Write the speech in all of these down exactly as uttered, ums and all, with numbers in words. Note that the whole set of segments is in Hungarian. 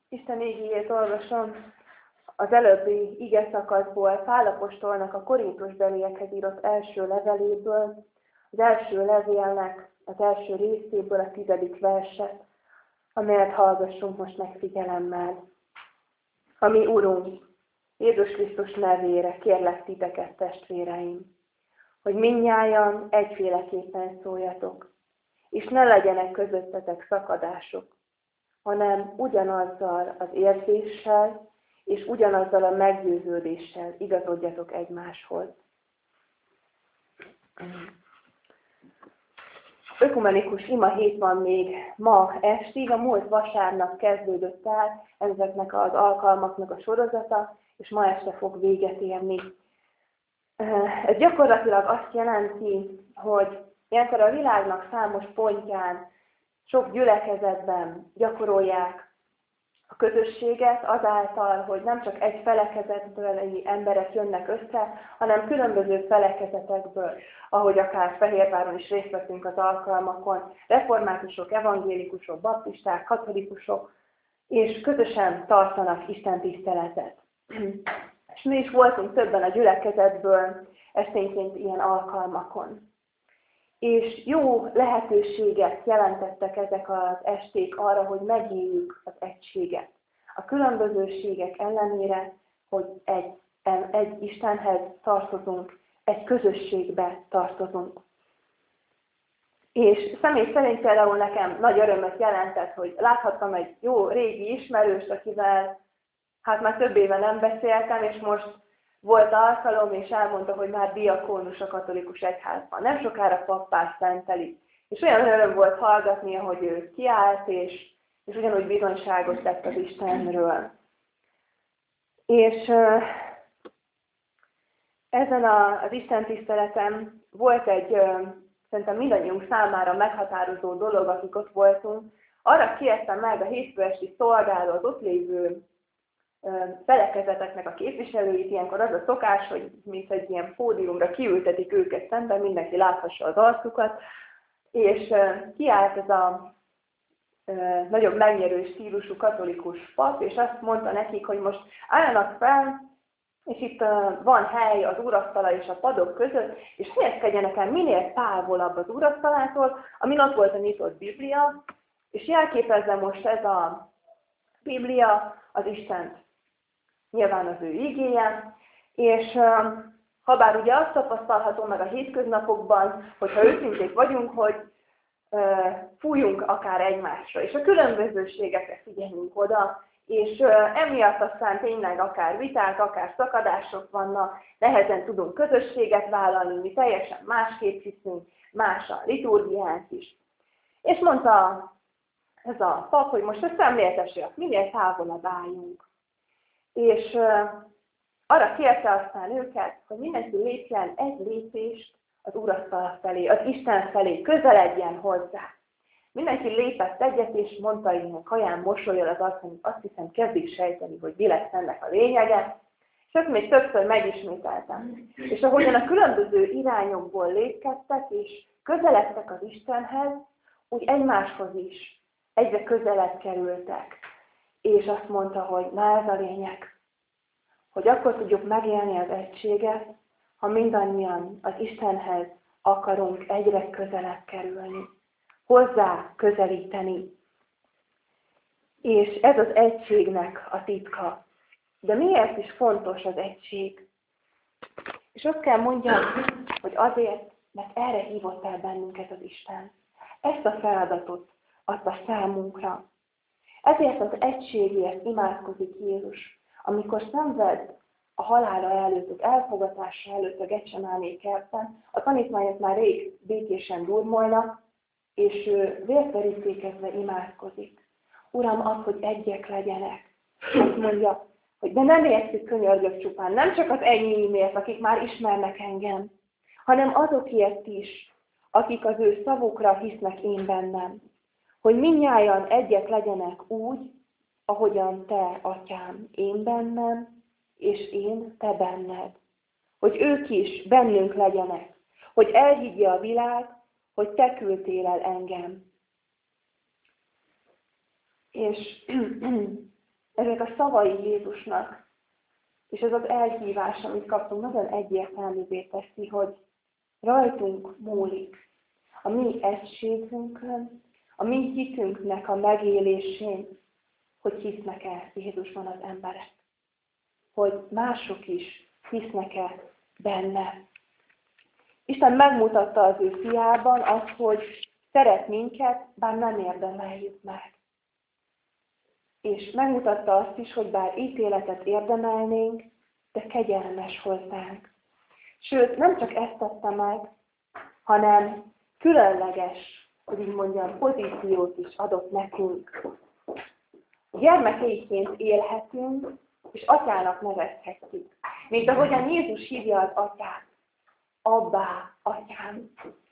Isten igéjét olvasom az előbbi ige szakaszból, Pál apostolnak a korintusbeliekhez írott első leveléből, az első levélnek az első részéből a tizedik verset, amelyet hallgassunk most meg figyelemmel. A mi Urunk, Jézus Krisztus nevére kérlek titeket, testvéreim, hogy mindnyájan egyféleképpen szóljatok, és ne legyenek közöttetek szakadások, hanem ugyanazzal az érzéssel és ugyanazzal a meggyőződéssel igazodjatok egymáshoz. Ökumenikus ima hét van még ma estig, a múlt vasárnap kezdődött el ezeknek az alkalmaknak a sorozata, és ma este fog véget érni. Ez gyakorlatilag azt jelenti, hogy ilyenkor a világnak számos pontján, sok gyülekezetben gyakorolják a közösséget azáltal, hogy nem csak egy felekezetből emberek jönnek össze, hanem különböző felekezetekből, ahogy akár Fehérváron is részt veszünk az alkalmakon, reformátusok, evangélikusok, baptisták, katolikusok, és közösen tartanak Isten tiszteletet. És mi is voltunk többen a gyülekezetből esténként ilyen alkalmakon. És jó lehetőséget jelentettek ezek az esték arra, hogy megéljük az egységet. A különbözőségek ellenére, hogy egy, egy Istenhez tartozunk, egy közösségbe tartozunk. És személy szerint például nekem nagy örömöt jelentett, hogy láthattam egy jó régi ismerőst, akivel hát már több éve nem beszéltem, és most volt alkalom, és elmondta, hogy már diakónus a katolikus egyházban. Nem sokára pappá szenteli. És olyan öröm volt hallgatni, hogy ő kiállt, és, és ugyanúgy bizonyságot tett az Istenről. És uh, ezen a, az Isten tiszteleten volt egy, uh, szerintem mindannyiunk számára meghatározó dolog, akik ott voltunk. Arra kértem meg a hétfő esti szolgáló, az ott lévő felekezeteknek a képviselőit, ilyenkor az a szokás, hogy mint egy ilyen pódiumra kiültetik őket szemben, mindenki láthassa az arcukat, és kiállt ez a nagyon megnyerő stílusú katolikus pap, és azt mondta nekik, hogy most álljanak fel, és itt van hely az úrasztala és a padok között, és helyezkedjenek el minél távolabb az úrasztalától, amin ott volt a nyitott Biblia, és jelképezze most ez a Biblia az Istent. Nyilván az ő igéje, és ha bár ugye azt tapasztalható meg a hétköznapokban, hogyha őszinték vagyunk, hogy uh, fújjunk akár egymásra, és a különbözőségekre figyeljünk oda, és uh, emiatt aztán tényleg akár viták, akár szakadások vannak, nehezen tudunk közösséget vállalni, mi teljesen másképp hiszünk, más a liturgiánk is. És mondta ez a pap, hogy most a szemléltesek, minél távolabb álljunk. És uh, arra kérte aztán őket, hogy mindenki lépjen egy lépést az úrasztala felé, az Isten felé, közeledjen hozzá. Mindenki lépett egyet, és mondta ennek haján mosolyol az arcán, azt hiszem kezdik sejteni, hogy mi lesz ennek a lényege. És ezt még többször megismételtem. És ahogyan a különböző irányokból lépkedtek, és közeledtek az Istenhez, úgy egymáshoz is egyre közelebb kerültek. És azt mondta, hogy na ez a lényeg, hogy akkor tudjuk megélni az egységet, ha mindannyian az Istenhez akarunk egyre közelebb kerülni, hozzá közelíteni. És ez az egységnek a titka. De miért is fontos az egység? És azt kell mondjam, hogy azért, mert erre hívott el bennünket az Isten. Ezt a feladatot adta számunkra. Ezért az egységért imádkozik Jézus, amikor szenved a halála előtt, az elfogatása előtt a Getsemáné kertben, a tanítványok már rég békésen durmolnak, és ő vérterítékezve imádkozik. Uram, add, hogy egyek legyenek. Azt mondja, hogy de nem értük, könyörgök csupán, nem csak az enyémért, akik már ismernek engem, hanem azokért is, akik az ő szavukra hisznek én bennem. Hogy mindnyájan egyek legyenek úgy, ahogyan te, atyám, én bennem, és én te benned. Hogy ők is bennünk legyenek. Hogy elhiggye a világ, hogy te küldtél el engem. És ezek a szavai Jézusnak, és ez az elhívás, amit kaptunk, nagyon egyértelművé teszi, hogy rajtunk múlik a mi egységünkön, a mi hitünknek a megélésén, hogy hisznek-e Jézusban az emberek. Hogy mások is hisznek-e benne. Isten megmutatta az ő fiában azt, hogy szeret minket, bár nem érdemeljük meg. És megmutatta azt is, hogy bár ítéletet érdemelnénk, de kegyelmes hozzánk. Sőt, nem csak ezt tette meg, hanem különleges, hogy így mondjam, pozíciót is adott nekünk. Gyermekeiként élhetünk, és atyának nevezhetjük. Mint ahogyan Jézus hívja az atyát. Abbá, atyám,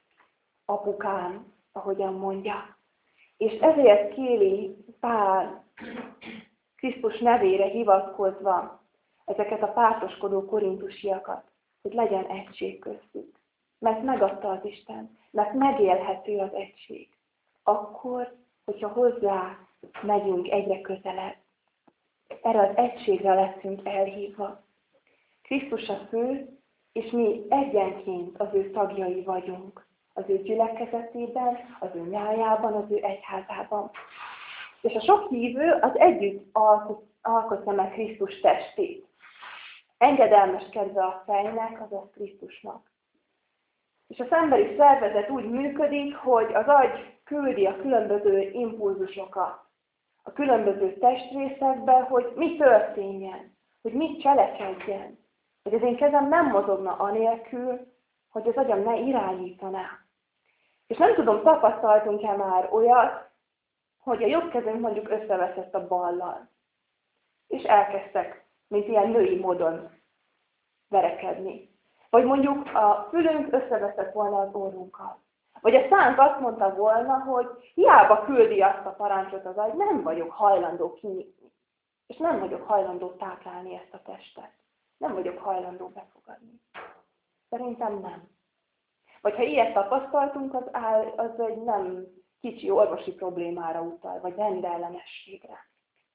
apukám, ahogyan mondja. És ezért kéri Pál Krisztus nevére hivatkozva ezeket a pártoskodó korintusiakat, hogy legyen egység köztük. Mert megadta az Isten, mert megélhető az egység. Akkor, hogyha hozzá megyünk egyre közelebb. Erre az egységre leszünk elhívva. Krisztus a fő, és mi egyenként az ő tagjai vagyunk. Az ő gyülekezetében, az ő nyájában, az ő egyházában. És a sok hívő az együtt alkotja meg Krisztus testét. Engedelmeskedve a fejnek, azaz Krisztusnak. És az emberi szervezet úgy működik, hogy az agy küldi a különböző impulzusokat a különböző testrészekbe, hogy mi történjen, hogy mit cselekedjen. Hogy az én kezem nem mozogna anélkül, hogy az agyam ne irányítaná. És nem tudom, tapasztaltunk-e már olyat, hogy a jobb kezünk mondjuk összeveszett a ballal. És elkezdtek, mint ilyen női módon verekedni. Vagy mondjuk a fülünk összeveszett volna az orrunkkal. Vagy a szánk azt mondta volna, hogy hiába küldi azt a parancsot az agy, nem vagyok hajlandó kinyitni. És nem vagyok hajlandó táplálni ezt a testet. Nem vagyok hajlandó befogadni. Szerintem nem. Vagy ha ilyet tapasztaltunk, az, áll, az egy nem kicsi orvosi problémára utal, vagy rendellenességre.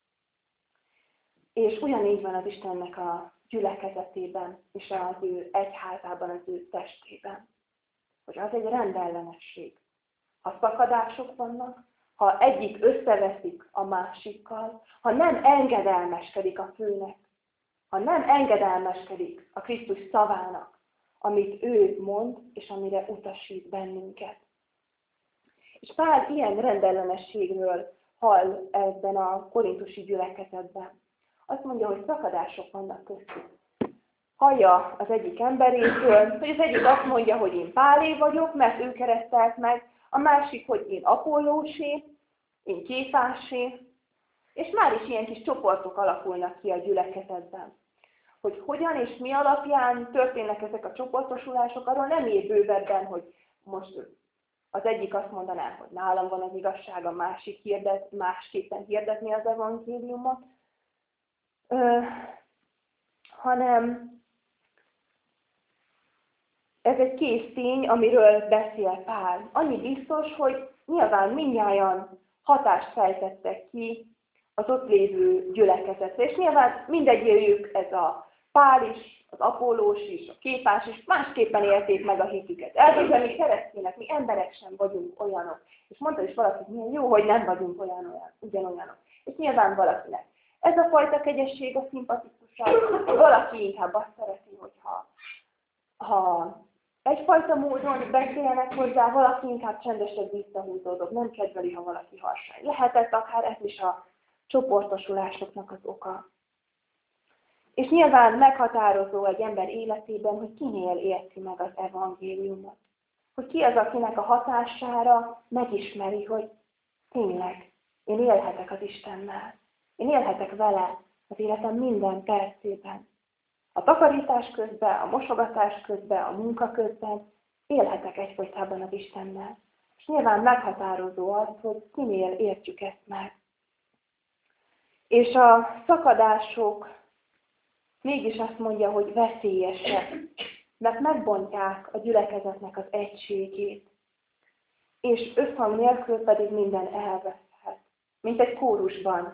És ugyanígy van az Istennek a gyülekezetében, és az ő egyházában, az ő testében. Hogy az egy rendellenesség. Ha szakadások vannak, ha egyik összeveszik a másikkal, ha nem engedelmeskedik a főnek, ha nem engedelmeskedik a Krisztus szavának, amit ő mond, és amire utasít bennünket. És Pál ilyen rendellenességről hall ebben a korintusi gyülekezetben. Azt mondja, hogy szakadások vannak köztük. Hallja az egyik emberétől, hogy az egyik azt mondja, hogy én Pálé vagyok, mert ő keresztelt meg, a másik, hogy én Apollósé, én Kéfásé, és már is ilyen kis csoportok alakulnak ki a gyülekezetben. Hogy hogyan és mi alapján történnek ezek a csoportosulások, arról nem ír bővebben, hogy most az egyik azt mondaná, hogy nálam van az igazság, a másik hirdet, másképpen hirdetni az evangéliumot, Ö, hanem ez egy kész tény, amiről beszél Pál. Annyi biztos, hogy nyilván mindnyájan hatást fejtettek ki az ott lévő gyülekezetre, és nyilván mindegyőjük, ez a Pál is, az Apollós is, a Kéfás is, másképpen élték meg a hitüket. Elvégül mi keresztények, mi emberek sem vagyunk olyanok. És mondta is valaki, hogy milyen jó, hogy nem vagyunk olyan, olyan, ugyanolyanok. És nyilván valakinek ez a fajta kegyesség a szimpatikusabb, valaki inkább azt szereti, hogyha ha egyfajta módon beszélnek hozzá, valaki inkább csendesebb visszahúzódott, nem kedveli, ha valaki harsány. Lehetett akár ez is a csoportosulásoknak az oka. És nyilván meghatározó egy ember életében, hogy kinél érti meg az evangéliumot. Hogy ki az, akinek a hatására megismeri, hogy tényleg én élhetek az Istennel. Én élhetek vele az életem minden percében. A takarítás közben, a mosogatás közben, a munka közben élhetek egyfolytában az Istennel. És nyilván meghatározó az, hogy kinél értjük ezt meg. És a szakadások mégis azt mondja, hogy veszélyesek, mert megbontják a gyülekezetnek az egységét. És összhang nélkül pedig minden elveszhet. Mint egy kórusban,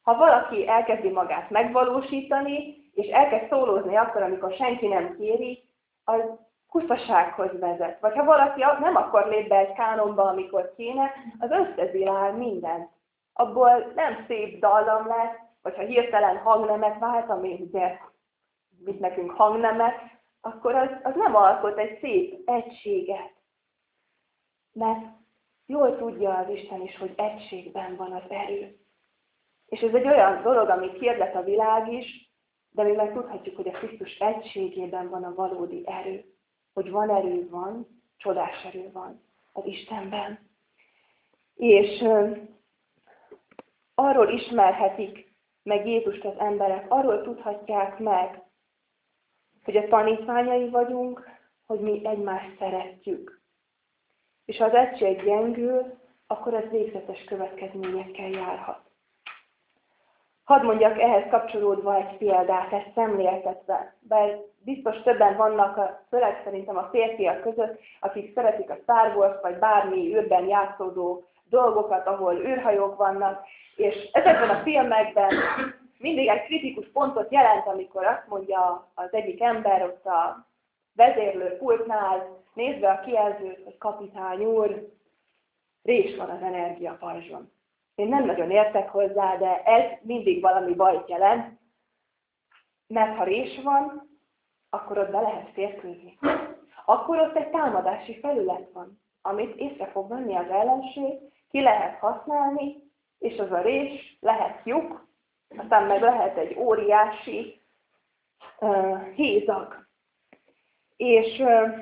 Ha valaki elkezdi magát megvalósítani, és elkezd szólózni akkor, amikor senki nem kéri, az kuszasághoz vezet. Vagy ha valaki nem akar lép be egy kánonba, amikor kéne, az összezilál mindent. Abból nem szép dallam lesz, vagy ha hirtelen hangnemet vált, ami ugye mit nekünk hangnemet, akkor az, az nem alkot egy szép egységet. Mert jól tudja az Isten is, hogy egységben van az erő. És ez egy olyan dolog, amit hirdet a világ is, de mi meg tudhatjuk, hogy a Krisztus egységében van a valódi erő. Hogy van erő, van, csodás erő van az Istenben. És uh, arról ismerhetik meg Jézust az emberek, arról tudhatják meg, hogy a tanítványai vagyunk, hogy mi egymást szeretjük. És ha az egység gyengül, akkor az végzetes következményekkel járhat. Hadd mondjak ehhez kapcsolódva egy példát, ezt szemléltetve, bár biztos többen vannak, főleg szerintem a férfiak között, akik szeretik a Star Wars, vagy bármi űrben játszódó dolgokat, ahol űrhajók vannak, és ezekben a filmekben mindig egy kritikus pontot jelent, amikor azt mondja az egyik ember ott a vezérlő pultnál, nézve a kijelzőt, hogy kapitány úr, rés van az energiapajzson. Én nem nagyon értek hozzá, de ez mindig valami bajt jelent, mert ha rés van, akkor ott be lehet férkőzni. Akkor ott egy támadási felület van, amit észre fog venni az ellenség, ki lehet használni, és az a rés lehet lyuk, aztán meg lehet egy óriási uh, hézag. És uh,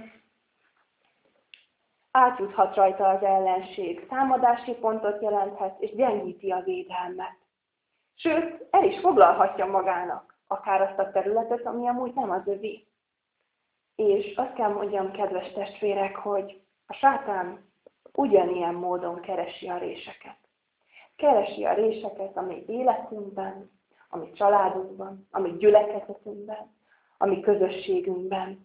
átjuthat rajta az ellenség, támadási pontot jelenthet, és gyengíti a védelmet. Sőt, el is foglalhatja magának akár azt a területet, ami amúgy nem az övé. És azt kell mondjam, kedves testvérek, hogy a sátán ugyanilyen módon keresi a réseket. Keresi a réseket a mi életünkben, a mi családunkban, a mi gyülekezetünkben, a mi közösségünkben.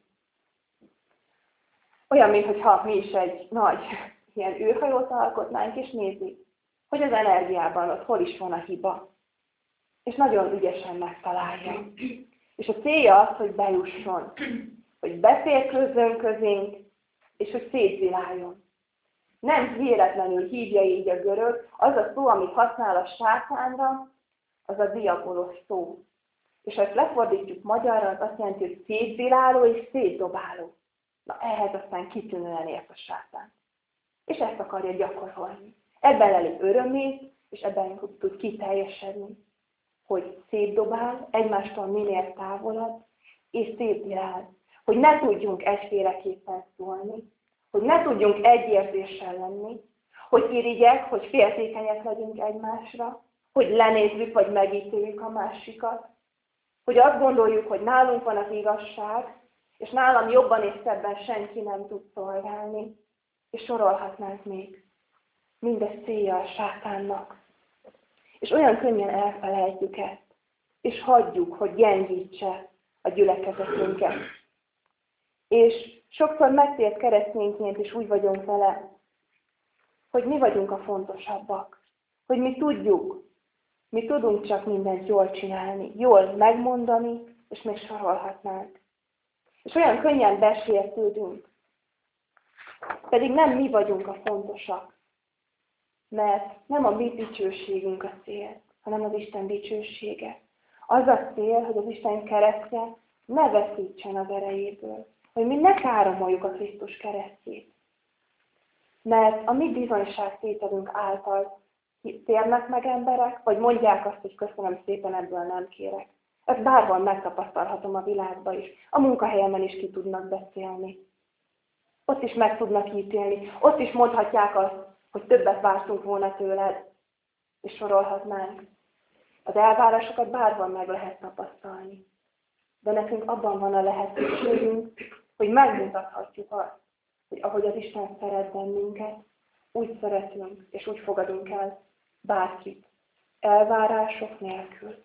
Olyan, mintha mi is egy nagy ilyen űrhajót alkotnánk, és nézzük, hogy az energiában ott hol is van a hiba. És nagyon ügyesen megtalálja. És a célja az, hogy bejusson, hogy beférkőzzön közénk, és hogy szétziláljon. Nem véletlenül hívja így a görög, az a szó, amit használ a sátánra, az a diabolos szó. És ha ezt lefordítjuk magyarra, az azt jelenti, hogy szétziláló és szétdobáló. Na ehhez aztán kitűnően ért a sátán. És ezt akarja gyakorolni. Ebben leli örömét, és ebben tud kiteljesedni. Hogy szétdobál, egymástól minél távolabb, és szétzilál. Hogy ne tudjunk egyféleképpen szólni, hogy ne tudjunk egy érzéssel lenni, hogy irigyek, hogy féltékenyek legyünk egymásra, hogy lenézzük, vagy megítéljük a másikat, hogy azt gondoljuk, hogy nálunk van az igazság, és nálam jobban és szebben senki nem tud szolgálni, és sorolhatnánk még. Mindez célja a sátánnak. És olyan könnyen elfelejtjük ezt, és hagyjuk, hogy gyengítse a gyülekezetünket. És sokszor megtért keresztényként is úgy vagyunk vele, hogy mi vagyunk a fontosabbak. Hogy mi tudjuk, mi tudunk csak mindent jól csinálni, jól megmondani, és még sorolhatnánk. És olyan könnyen besértődünk. Pedig nem mi vagyunk a fontosak. Mert nem a mi dicsőségünk a cél, hanem az Isten dicsősége. Az a cél, hogy az Isten keresztje ne veszítsen az erejéből. Hogy mi ne káromoljuk a Krisztus keresztjét. Mert a mi bizonyságtételünk által térnek meg emberek, vagy mondják azt, hogy köszönöm szépen, ebből nem kérek. Ezt bárhol megtapasztalhatom a világban is. A munkahelyemen is ki tudnak beszélni. Ott is meg tudnak ítélni. Ott is mondhatják azt, hogy többet vártunk volna tőled, és sorolhatnánk. Az elvárásokat bárhol meg lehet tapasztalni. De nekünk abban van a lehetőségünk, hogy megmutathatjuk azt, hogy ahogy az Isten szeret bennünket, úgy szeretünk, és úgy fogadunk el bárkit, elvárások nélkül.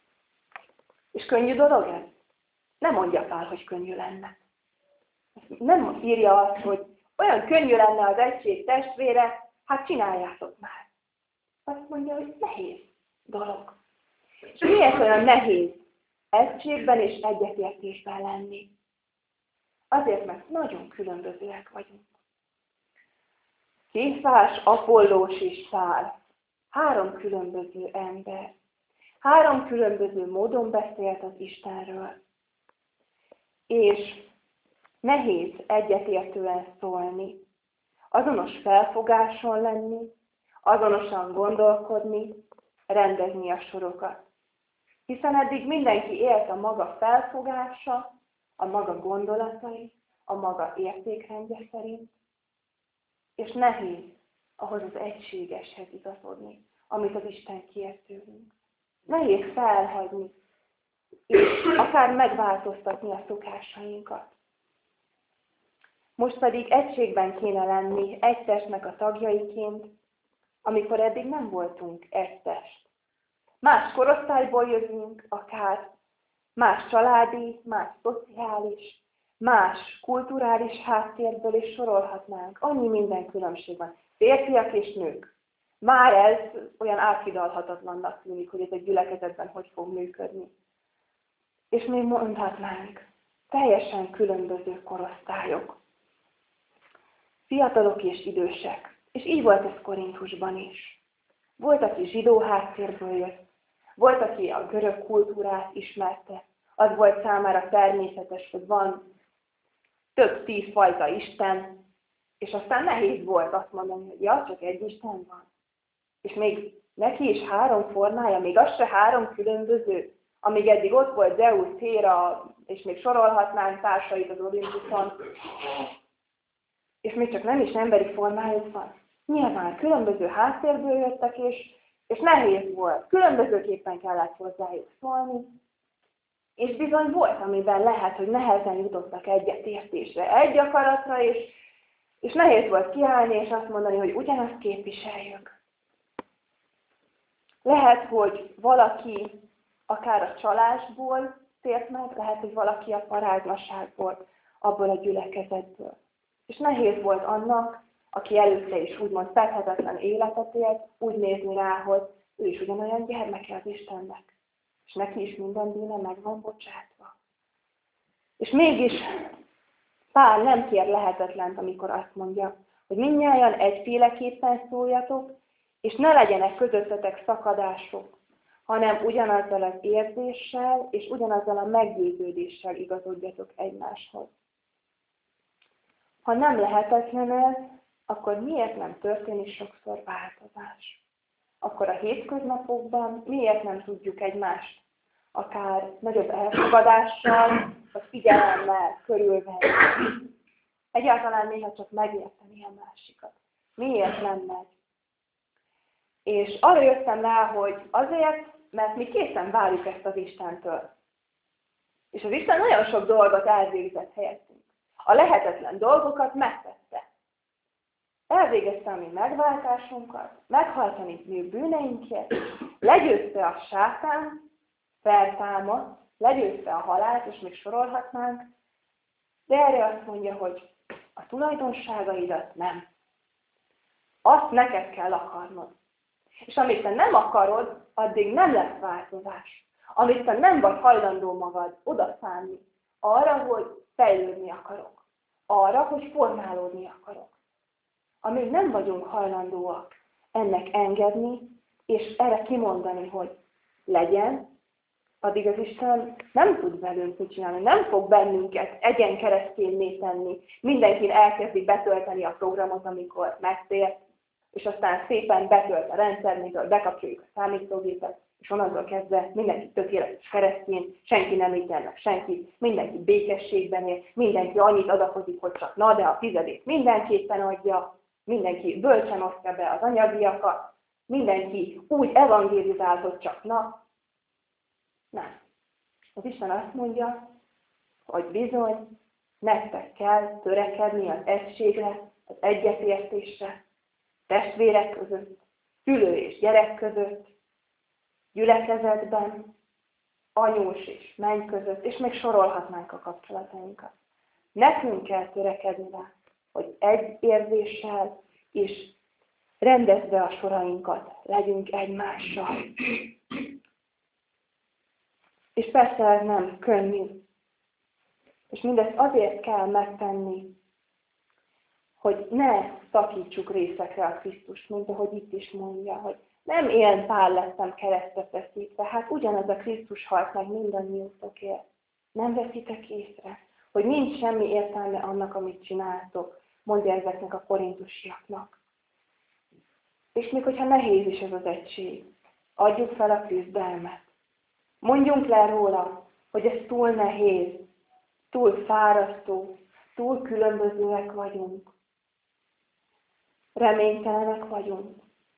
És könnyű dolog ez? Nem mondja Pál, hogy könnyű lenne. Nem írja azt, hogy olyan könnyű lenne az egység testvére, hát csináljátok már. Azt mondja, hogy nehéz dolog. És miért olyan nehéz egységben és egyetértésben lenni? Azért, mert nagyon különbözőek vagyunk. Kéfás, Apollós és Pál. Három különböző ember. Három különböző módon beszélt az Istenről. És nehéz egyetértően szólni. Azonos felfogáson lenni, azonosan gondolkodni, rendezni a sorokat. Hiszen eddig mindenki élt a maga felfogása, a maga gondolatai, a maga értékrendje szerint, és nehéz ahhoz az egységeshez igazodni, amit az Isten kér tőlünk. Nehéz felhagyni, és akár megváltoztatni a szokásainkat. Most pedig egységben kéne lenni egy testnek a tagjaiként, amikor eddig nem voltunk egy test. Más korosztályból jövünk, akár más családi, más szociális, más kulturális háttérből is sorolhatnánk. Annyi minden különbség van. Férfiak és nők. Már ez olyan áthidalhatatlannak tűnik, hogy ez egy gyülekezetben hogy fog működni. És még mondhatnánk, teljesen különböző korosztályok. Fiatalok és idősek. És így volt ez Korinthusban is. Volt, aki zsidó háttérből jött, volt, aki a görög kultúrát ismerte. Az volt számára természetes, hogy van több tíz fajta Isten, és aztán nehéz volt azt mondani, hogy ja, csak egy Isten van. És még neki is három formája, még az se három különböző, amíg eddig ott volt Zeus, Héra, és még sorolhatnánk társait az Olimpuson, és még csak nem is emberi formájuk van. Nyilván különböző háttérből jöttek, és, és nehéz volt. Különbözőképpen kellett hozzájuk szólni, és bizony volt, amiben lehet, hogy nehezen jutottak egyetértésre, egy akaratra, és, és nehéz volt kiállni, és azt mondani, hogy ugyanazt képviseljük. Lehet, hogy valaki akár a csalásból tért meg, lehet, hogy valaki a paráznaságból, abból a gyülekezetből. És nehéz volt annak, aki előtte is úgymond fedhetetlen életet élt, úgy nézni rá, hogy ő is ugyanolyan gyermeke az Istennek. És neki is minden bűne meg van bocsátva. És mégis Pál nem kér lehetetlent, amikor azt mondja, hogy mindnyájan egyféleképpen szóljatok, és ne legyenek közöttetek szakadások, hanem ugyanazzal az érzéssel és ugyanazzal a meggyőződéssel igazodjatok egymáshoz. Ha nem lehetetlen ez, akkor miért nem történik sokszor változás? Akkor a hétköznapokban miért nem tudjuk egymást akár nagyobb elfogadással, vagy figyelemmel körülvenni? Egyáltalán néha csak megérteni a másikat. Miért nem megy? És arra jöttem rá, hogy azért, mert mi készen várjuk ezt az Istentől. És az Isten nagyon sok dolgot elvégzett helyettünk. A lehetetlen dolgokat megtette. Elvégezte a mi megváltásunkat, meghalt a mi bűneinkért, legyőzte a sátán, feltámadt, legyőzte a halált, és még sorolhatnánk, de erre azt mondja, hogy a tulajdonságaidat nem. Azt neked kell akarnod. És amit te nem akarod, addig nem lesz változás. Amit te nem vagy hajlandó magad odaszánni, arra, hogy fejlődni akarok. Arra, hogy formálódni akarok. Amíg nem vagyunk hajlandóak ennek engedni, és erre kimondani, hogy legyen, addig az Isten nem tud velünk mit csinálni, nem fog bennünket egyen keresztényné tenni. Mindenkin elkezdi betölteni a programot, amikor megtér, és aztán szépen betölt a rendszer, mikor bekapcsoljuk a számítógépet, és onnantól kezdve mindenki tökéletes keresztény, senki nem ítélnek senkit, mindenki békességben él, mindenki annyit adakozik, hogy csak na, de a fizedét mindenképpen adja, mindenki bölcsen osztja be az anyagiakat, mindenki úgy evangélizál, hogy csak na. Nem. Az Isten azt mondja, hogy bizony, nektek kell törekedni az egységre, az egyetértésre, testvérek között, szülő és gyerek között, gyülekezetben, anyós és menny között, és még sorolhatnánk a kapcsolatainkat. Nekünk kell törekedni rá, hogy egy érzéssel és rendezve a sorainkat legyünk egymással. És persze ez nem könnyű. És mindezt azért kell megtenni, hogy ne szakítsuk részekre a Krisztust, mint ahogy itt is mondja, hogy nem én Pál lettem keresztre feszítve, hát ugyanaz a Krisztus halt meg mindannyiótokért. Nem veszitek észre, hogy nincs semmi értelme annak, amit csináltok, mondja ezeknek a korintusiaknak. És még hogyha nehéz is ez az egység, adjuk fel a küzdelmet. Mondjunk le róla, hogy ez túl nehéz, túl fárasztó, túl különbözőek vagyunk. Reménytelenek vagyunk.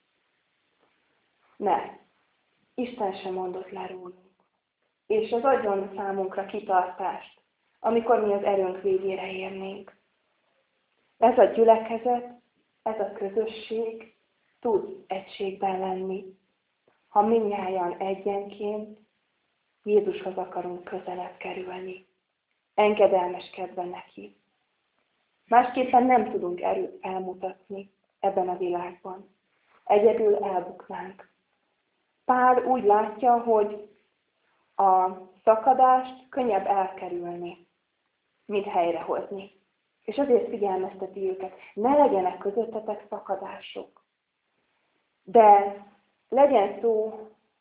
Ne, Isten sem mondott le rólunk. És az adjon számunkra kitartást, amikor mi az erőnk végére érnénk. Ez a gyülekezet, ez a közösség tud egységben lenni, ha mindnyájan egyenként Jézushoz akarunk közelebb kerülni. Engedelmeskedve neki. Másképpen nem tudunk erőt elmutatni ebben a világban. Egyedül elbuknánk. Pál úgy látja, hogy a szakadást könnyebb elkerülni, mint helyrehozni. És azért figyelmezteti őket, ne legyenek közöttetek szakadások. De legyen szó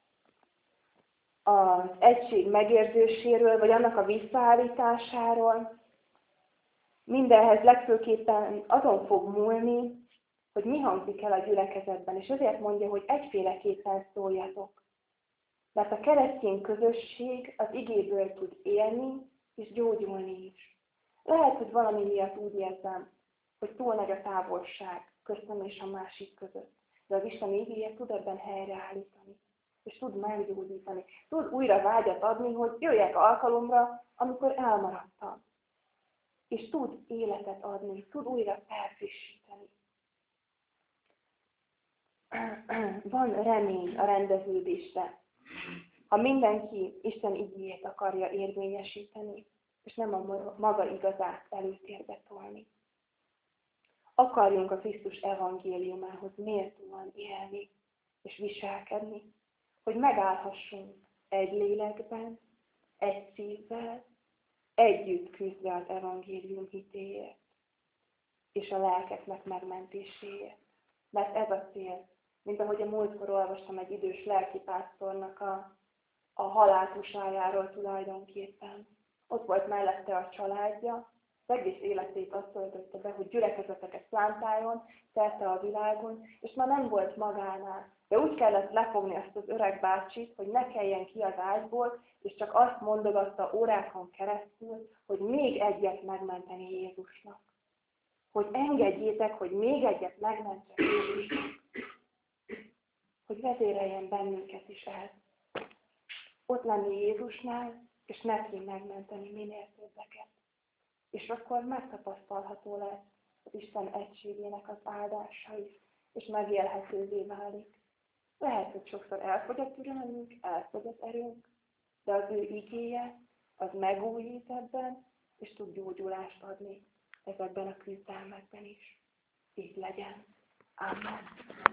az egység megérzéséről, vagy annak a visszaállításáról, mindenhez legfőképpen azon fog múlni, hogy mi hangzik el a gyülekezetben, és ezért mondja, hogy egyféleképpen szóljatok. Mert a keresztény közösség az igéből tud élni, és gyógyulni is. Lehet, hogy valami miatt úgy érzem, hogy túl nagy a távolság köztem és a másik között. De az Isten igéje tud ebben helyreállítani, és tud meggyógyítani. Tud újra vágyat adni, hogy jöjjek alkalomra, amikor elmaradtam. És tud életet adni, tud újra felfrissíteni. Van remény a rendeződésre, ha mindenki Isten igéjét akarja érvényesíteni, és nem a maga igazát előtérbe tolni. Akarjunk a Krisztus evangéliumához méltóan élni és viselkedni, hogy megállhassunk egy lélekben, egy szívvel, együtt küzdve az evangélium hitéért, és a lelkeknek megmentéséért. Mert ez a cél, mint ahogy a múltkor olvastam egy idős lelkipásztornak a, a haláltusájáról tulajdonképpen. Ott volt mellette a családja, az egész életét azt töltötte be, hogy gyülekezeteket plántáljon szerte a világon, és már nem volt magánál. De úgy kellett lefogni azt az öreg bácsit, hogy ne keljen ki az ágyból, és csak azt mondogatta órákon keresztül, hogy még egyet megmenteni Jézusnak. Hogy engedjétek, hogy még egyet megmentsek Jézusnak. Hogy vezéreljen bennünket is el. Ott lenni Jézusnál, és neki megmenteni minél többeket. És akkor megtapasztalható lesz az Isten egységének az áldása is, és megélhetővé válik. Lehet, hogy sokszor elfogy a türelmünk, elfogy az erőnk, de az ő igéje, az megújít ebben, és tud gyógyulást adni ezekben a küzdelmekben is. Így legyen. Amen.